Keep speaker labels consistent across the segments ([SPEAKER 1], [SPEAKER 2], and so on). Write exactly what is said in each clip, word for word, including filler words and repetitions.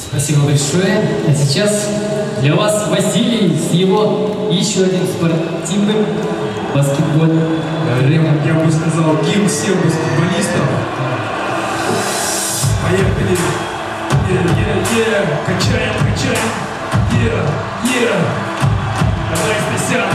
[SPEAKER 1] Спасибо большое. А сейчас для вас Василий с его еще один спортивным баскетбольным рэпом.
[SPEAKER 2] Я бы сказал, гимн всем баскетболистам. Поехали. Е-е-е, качаем, качаем. Е-е. Давай, Стасян.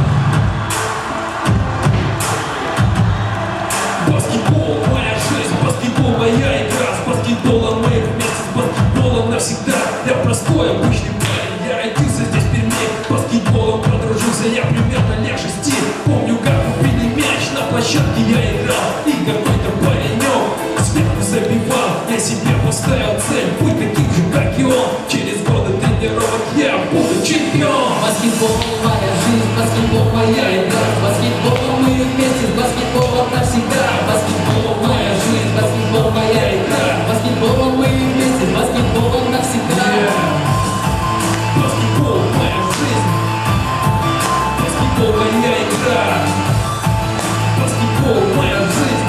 [SPEAKER 2] Баскетбол, моя жизнь, баскетбол, моя игра. С баскетболом мы вместе, с баскетболом навсегда. Я простой, обычный парень, я родился здесь в Перми. Баскетболом подружился я примерно лет шести. Помню, как убили мяч, на площадке я играл. И какой-то паренек сверху забивал. Я себе поставил цель, быть таким же, как и он. Через годы тренировок я буду чемпион.
[SPEAKER 1] Баскетбол моя жизнь, баскетбол моя игра. С баскетболом мы вместе, с баскетболом навсегда. Баскетбол моя жизнь, баскетбол моя игра. С баскетболом мы вместе, с баскетболом навсегда.
[SPEAKER 2] Баскетбол моя жизнь, баскетбол моя игра. Баскетбол моя жизнь.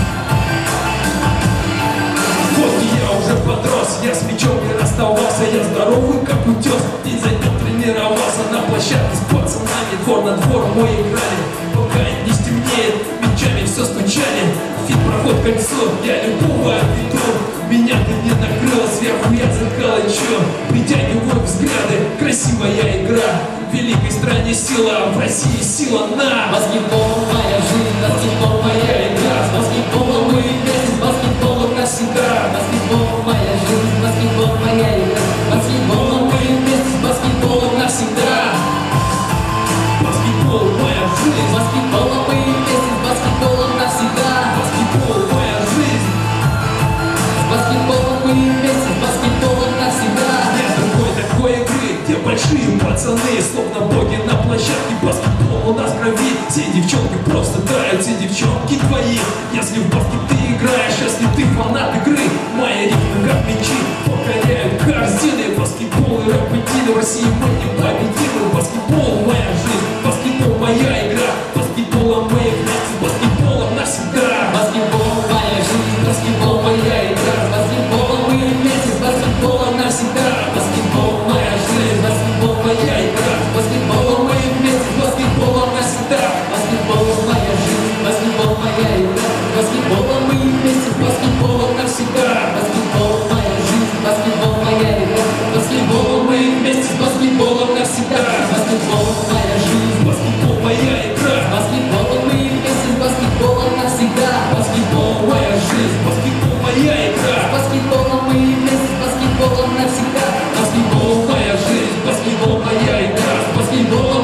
[SPEAKER 2] Вот и я уже подрос, я с мячом не расставался. Я здоровый как утес, день за днем тренировался. На площадке с пацанами, двор на двор мы играли. Пока не стемнеет, мячами все стучали. Фит проход кольцо, я любого веду. Меня ты не накрыл, сверху я заколочу. Притягиваю взгляды, красивая игра. В великой стране сила, в России сила на.
[SPEAKER 1] Баскетбол моя жизнь, баскетбол моя игра. С баскетболом мы вместе, с баскетболом навсегда. Баскетбол моя жизнь, баскетбол моя игра. С баскетболом мы вместе, с баскетболом навсегда.
[SPEAKER 2] Баскетбол моя жизнь,
[SPEAKER 1] С баскетболом мы вместе, с баскетболом навсегда.
[SPEAKER 2] баскетбол моя жизнь.
[SPEAKER 1] С баскетболом мы вместе, с баскетболом навсегда.
[SPEAKER 2] Нет другой такой игры, где большие пацаны, словно боги на площадке. Баскетбол у нас в крови. Все девчонки просто тают, все девчонки твои. Если в баскет ты играешь, если ты фанат игры, мои ритмы как мячи покоряют корзины. Баскетбол и рэп-идеи в России мы непобедимы. Баскетбол моя жизнь, баскетбол моя игра. Баскетболом мы вместе, баскетболом навсегда.
[SPEAKER 1] Баскетбол моя жизнь, баскетбол моя игра. С баскетболом мы вместе, с баскетболом навсегда. Баскетбол моя жизнь, баскетбол моя игра. С баскетболом мы вместе, с баскетболом навсегда. Баскетбол моя жизнь, баскетбол моя игра. С баскетболом мы вместе, с баскетболом навсегда. Баскетбол моя жизнь, баскетбол моя игра. С баскетболом мы вместе, с баскетболом навсегда. Баскетбол моя жизнь,
[SPEAKER 2] Баскетбол моя игра.
[SPEAKER 1] с баскетболом мы вместе, с баскетболом навсегда.
[SPEAKER 2] Баскетбол моя жизнь, баскетбол моя игра.
[SPEAKER 1] С баскетболом мы вместе, с баскетболом навсегда.
[SPEAKER 2] Баскетбол моя жизнь, баскетбол моя игра.
[SPEAKER 1] С баскетболом